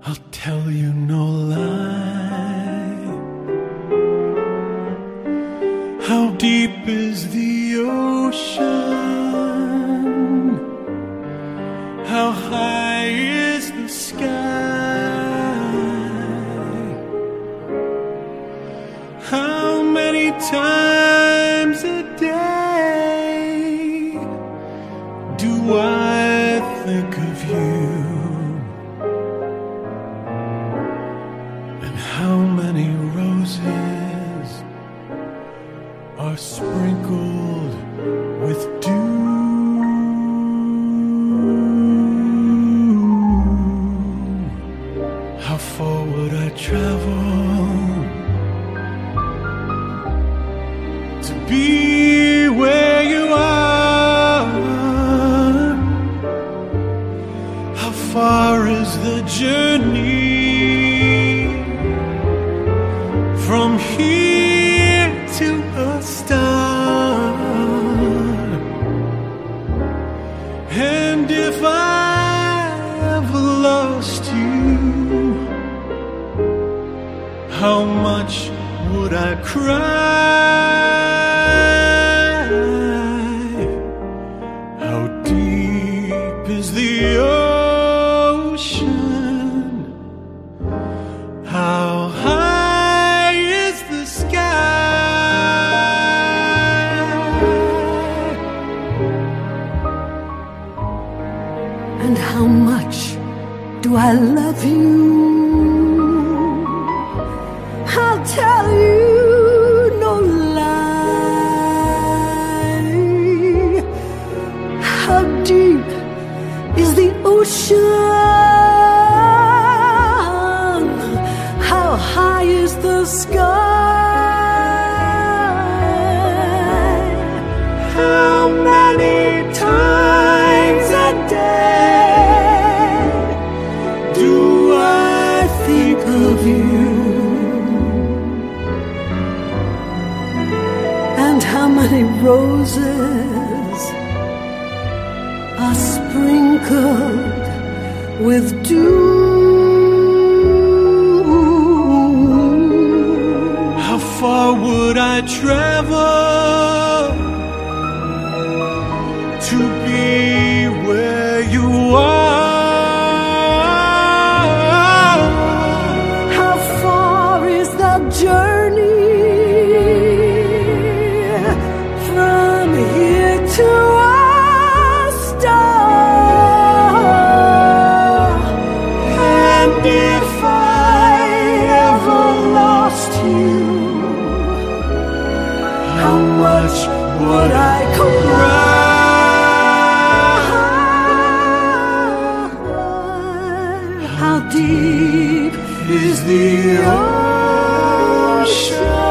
I'll tell you no lie. How deep is the ocean? How high is the sky? How many times a day do I think of you? And how many roses are sprinkled with dew? How far would I travel to be where you are? How far is the journey from here to a star? And if I ever lost you, how much would I cry? How deep is the ocean? How high is the sky? And how much do I love you? I'll tell you no lie. How deep is the ocean? How high is the sky? How many times a day do I think of you? And how many roses are sprinkled with dew? How far would I travel to be where you are? How far is the journey from here to a star? And if I ever lost you, how much would I cry? How deep is the ocean?